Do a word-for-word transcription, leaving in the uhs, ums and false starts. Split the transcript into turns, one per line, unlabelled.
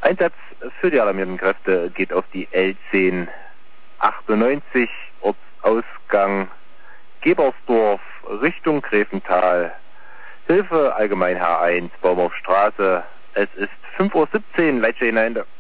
Einsatz für die alarmierten Kräfte geht auf die L zehn achtundneunzig, Ortsausgang Gebersdorf, Richtung Grevental. Hilfe allgemein H eins, Baumhoffstraße. Es ist fünf Uhr siebzehn, Leitstelle hinein.